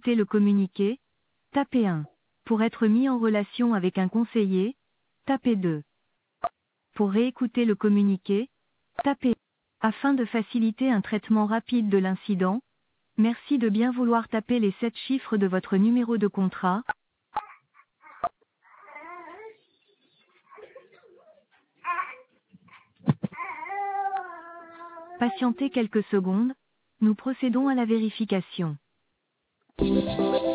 réécouter le communiqué, tapez 1. Pour être mis en relation avec un conseiller, tapez 2. Pour réécouter le communiqué, tapez 1. Afin de faciliter un traitement rapide de l'incident, merci de bien vouloir taper les 7 chiffres de votre numéro de contrat. Patientez quelques secondes, nous procédons à la vérification.